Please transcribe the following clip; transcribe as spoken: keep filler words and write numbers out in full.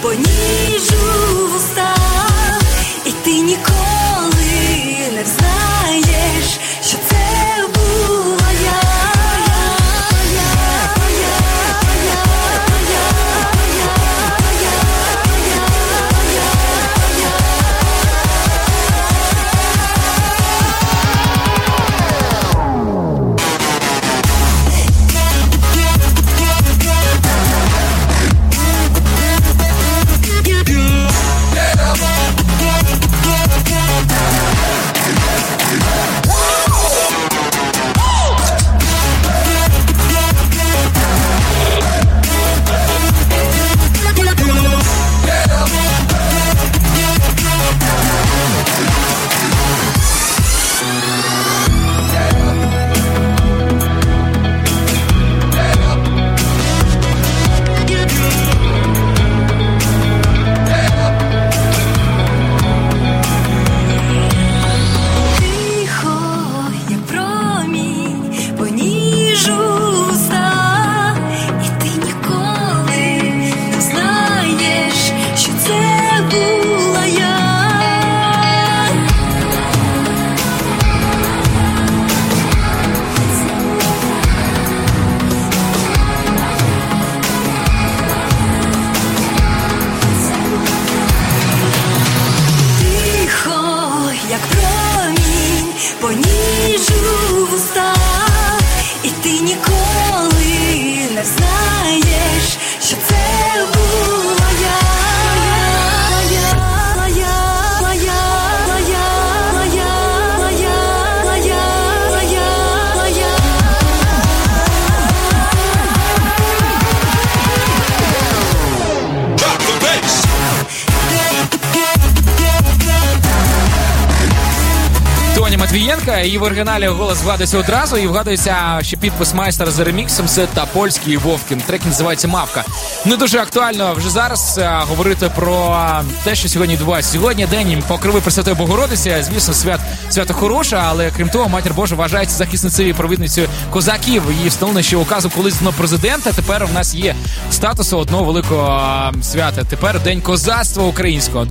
поніжу вуста, і ти ніколи не знаєш, що це була я. Поніжу вуста, і ти ніколи не знаєш, що це була я. Тоня Матвієнка, її в оригіналі голос вгадується одразу, і вгадується ще підпис майстра за реміксом, це Топольський Вовкін. Трек називається «Мавка». Не дуже актуально вже зараз а, говорити про те, що сьогодні відбувається. Сьогодні день Покрови Пресвятої Богородиці, звісно, свят, свято хороше, але крім того, Матір Божа вважається захисницею і провідницею козаків. Її встановлено, що указом колись до президента, тепер в нас є статусу одного великого а, свята. Тепер День козацтва українського.